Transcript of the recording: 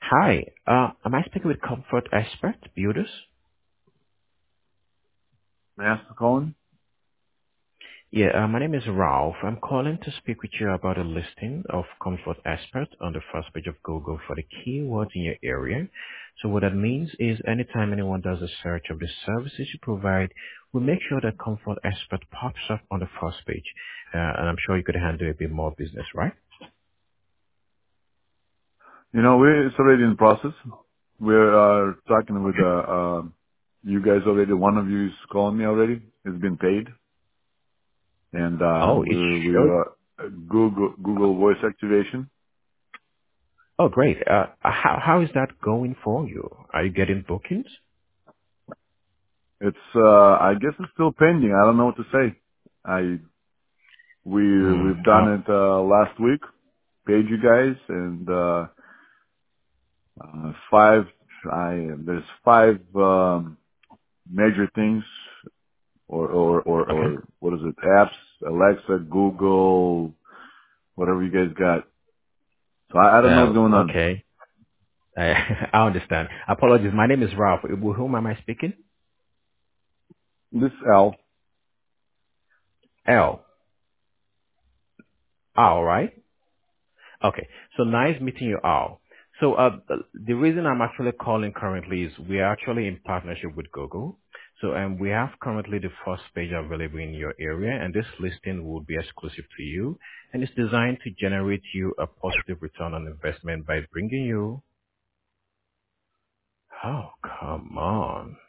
Hi, am I speaking with Comfort Expert Builders? May I ask the calling? Yeah, my name is Ralph. I'm calling to speak with you about a listing of Comfort Expert on the first page of Google for the keywords in your area. So what that means is anytime anyone does a search of the services you provide, we make sure that Comfort Expert pops up on the first page. And I'm sure you could handle a bit more business, right? It's already in process. We're talking with you guys already. One of you is calling me already. It's been paid, and Oh, it should. we're Google Voice activation. Oh, great. How is that going for you? Are you getting bookings? It's I guess it's still pending. I don't know what to say. I Hmm. we've done it last week. Paid you guys, and five. There's five major things Okay. or what is it? Apps, Alexa, Google, whatever you guys got. So I don't know what's going on. Okay. I, I understand. Apologies. My name is Ralph. With whom am I speaking? This Al, L. Al, right? Okay. So nice meeting you, Al. So the reason I'm actually calling currently is we are actually in partnership with Google. So we have currently the first page available in your area, and this listing will be exclusive to you, and it's designed to generate you a positive return on investment by bringing you. Oh, come on.